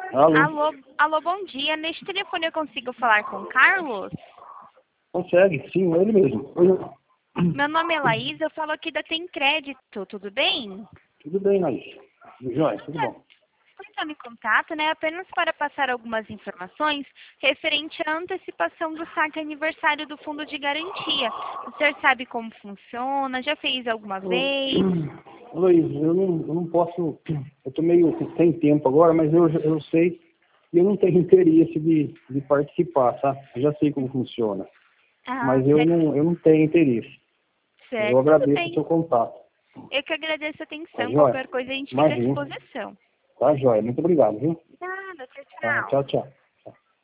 Alô? Alô, bom dia. Neste telefone eu consigo falar com o Carlos? Consegue, sim, é ele mesmo. Oi. Meu nome é Laís, eu falo aqui da Tem Crédito, tudo bem? Tudo bem, Laís? Tudo jóia? Tudo bom. Estou entrando em contato, né, apenas para passar algumas informações referente à antecipação do saque aniversário do Fundo de Garantia. O senhor sabe como funciona? Já fez alguma vez? Laís, eu não posso, eu estou meio sem tempo agora, mas eu sei e eu não tenho interesse de participar, tá? Eu já sei como funciona, Ah, mas eu certo, não tenho interesse. Eu certo, tudo agradeço o bem. seu contato. Eu que agradeço a Tá atenção. jóia? Qualquer coisa a gente fica à Imagina. disposição. Tá jóia. Muito obrigado, viu? Nada, tchau, Tá, tchau. tchau, tchau.